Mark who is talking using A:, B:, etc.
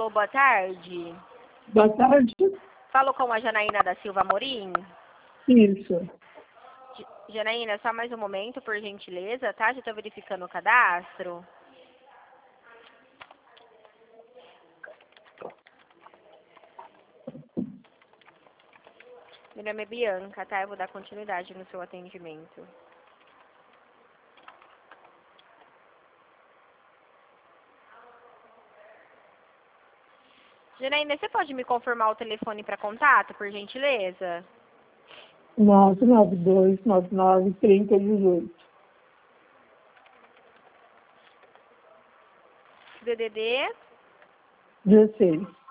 A: Alô, boa tarde.
B: Boa tarde.
A: Falo com a Janaína da Silva Amorim.
B: Isso.
A: Janaína, só mais um momento, por gentileza, tá? Já estou verificando o cadastro. Meu nome é Bianca, tá? Eu vou dar continuidade no seu atendimento. Janaína, você pode me confirmar o telefone para contato, por gentileza?
B: 992993018.
A: DDD
B: 16.